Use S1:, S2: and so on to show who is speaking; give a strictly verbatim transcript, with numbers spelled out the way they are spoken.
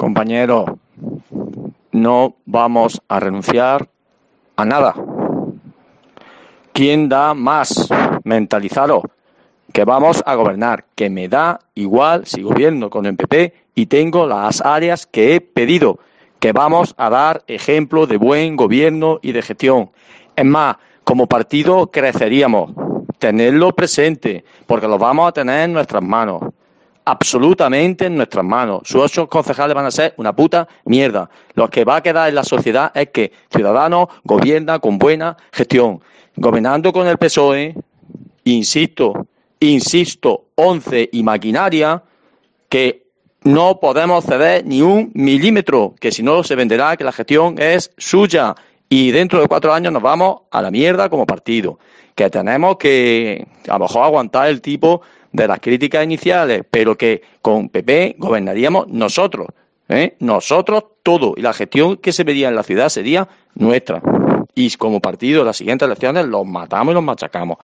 S1: Compañeros, no vamos a renunciar a nada. ¿Quién da más? Mentalizaros que vamos a gobernar, que me da igual si gobierno con el P P y tengo las áreas que he pedido, que vamos a dar ejemplo de buen gobierno y de gestión. Es más, como partido creceríamos, tenerlo presente, porque lo vamos a tener en nuestras manos, absolutamente en nuestras manos. Sus ocho concejales van a ser una puta mierda. Lo que va a quedar en la sociedad es que Ciudadanos gobierna con buena gestión, gobernando con el P S O E, insisto, insisto, once y maquinaria, que no podemos ceder ni un milímetro, que si no se venderá que la gestión es suya y dentro de cuatro años nos vamos a la mierda como partido, que tenemos que a lo mejor aguantar el tipo de las críticas iniciales, pero que con P P gobernaríamos nosotros, ¿eh? Nosotros todo, y la gestión que se vería en la ciudad sería nuestra. Y como partido, las siguientes elecciones los matamos y los machacamos.